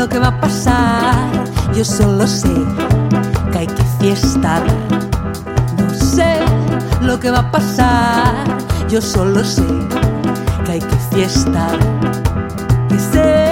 lo que va a pasar. Yo solo sé que hay que fiestar. No sé lo que va a pasar. Yo solo sé que hay que fiestar. Que sé